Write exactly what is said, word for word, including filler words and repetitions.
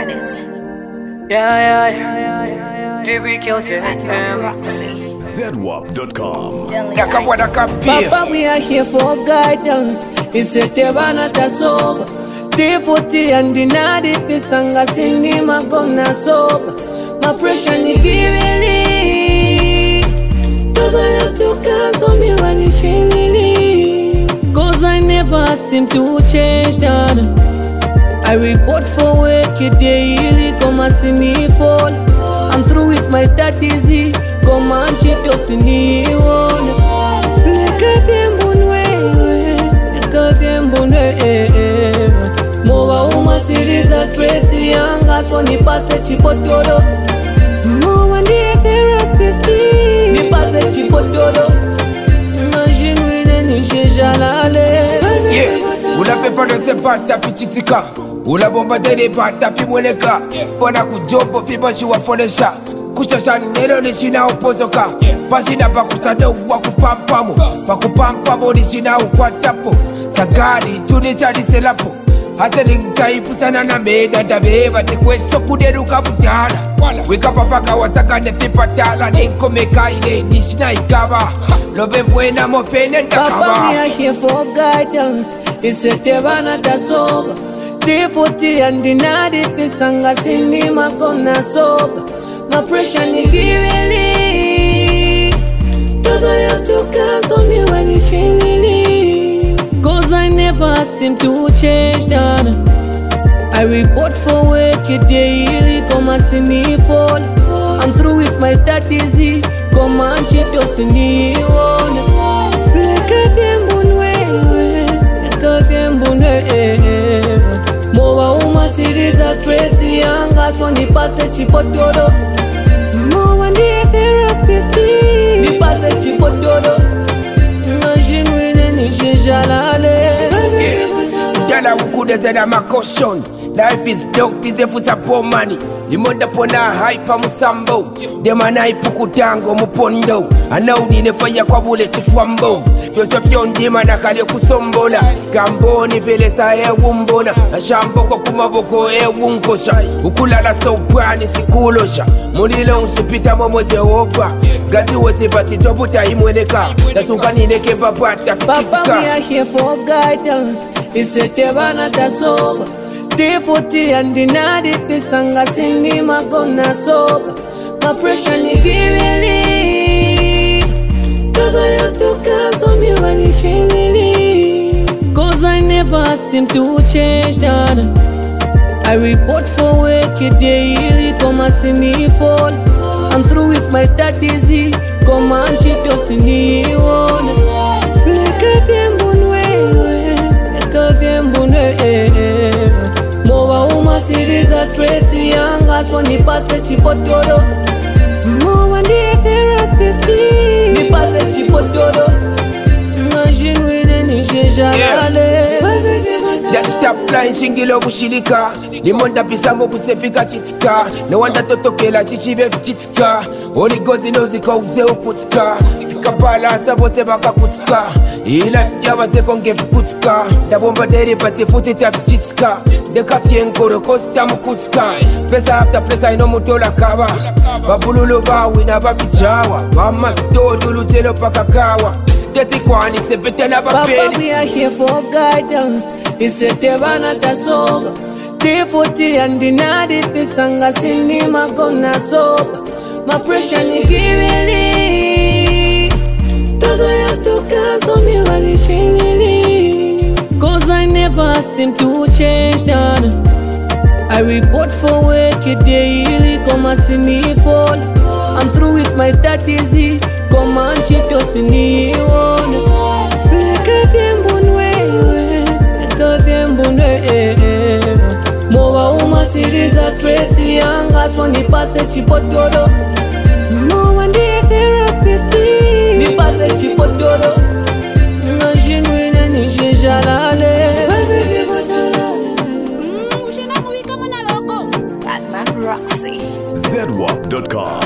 baddest. Yeah, yeah, yeah, yeah. D B Q Z zedwap dot com. Papa, we are here for guidance. It's a tebana tasoba. Devote and deny it. Pisanga sindi magona soba. My pressure ni giving. Cause I have to cancel me when it's shilly. Cause I never seem to change that. I report for work daily. Come and see me fall. I'm through with my studies. Come and shit your sini one. Like a thembunwe, like a thembunwe. Mowa uma series a stress yanga so ni passe chipotoro. Mowa ni therapist ni passe chipotoro. Imagine ni jejalale. Yeah, ula pepa no se pata fichitika. Ula bomba dele pata fi mweleka. Bona kujobo fi bashi wafonesha. Kushashani nero nishina upozoka. Pashina pakusada uwa kupampamo. Pakupampamo nishina ukwatapo. Sagari chuni chani selapo. Haseling taipu sana na meda dabeba. Tekweso kuderuka butana. Wika papaka wasaka nefi patala. Nenko meka ile nishina ikaba. Lobe buena mofene ntakaba. Papa, we are here for guidance. It's a tebana tasoba. Devote and deny it. Pisanga sindi magona soba. My pressure ni giving. Cause I have to cancel me when it's shilly. Cause I never seem to change that. I report for work daily. Come and see me fall. I'm through with my studies. Come and shit your sini one. Like a thembunwe, like a thembunwe. Mowa uma series a stress yanga so ni passe chipotoro. Mowa ni therapist ni passe chipotoro. Imagine wine ni jejalale. Dala ukude zena makoshion. Life is dope, tizefuta po money. Limonda pona hype musambo. Demana ipukutango mupondo. Anaudi nefaya kwa bule tifwambo. Fyosho fyondima na kale kusombola. Gamboni vele sa ewumbona. Ashamboko kumaboko ewunkosha. Ukulala sopwani sikulosha. Mulilo unsipita momo Jehova. Graduate bati jobuta imweneka. Nasungani neke babata Papa, fikitika. we are here for guidance. It's a tebana tasoba. Devote and deny it. Pisanga sindi magona soba. My pressure ni giving. Cause I have to cancel me when it's shilly. Cause I never seem to change that. I report for work daily. Come and see me fall. I'm through with my studies. Come and shit your sini one. Like a thembunwe, like a thembunwe. Mowa uma series a stress yanga so ni passe chipotoro. Mowa ni therapist ni passe chipotoro. Imagine wine ni jejalale. That stop line shingilo bushilika. Limonda pisamo kusefika chitika. No wanda totokela chichive chitika. Only God knows the cause ukutika. Fika pala sabo sebaka kutika. Ila yaba sekonge fukutika. Da bomba deri pati futi tafichitika. De kafye nkoro kosta mukutika. Pesa after pesa ino mutola kaba. Babululu bawi na bafichawa. Mama sto dulu telo pakakawa. Papa, we are here for guidance. It's a tebana tasoba. Devote and deny it. Pisanga sindi magona soba. My pressure ni giving. Cause I have to cancel me when it's shilly. Cause I never seem to change that. I report for work daily. Come and see me fall. I'm through with my studies. Come and shit your sini one. Like a thembunwe, like a thembunwe. Mowa uma series a stress yanga so ni passe chipotoro. Mowa ni therapist ni passe chipotoro. Imagine wine ni jejalale. Batman Roxy zedwap dot com.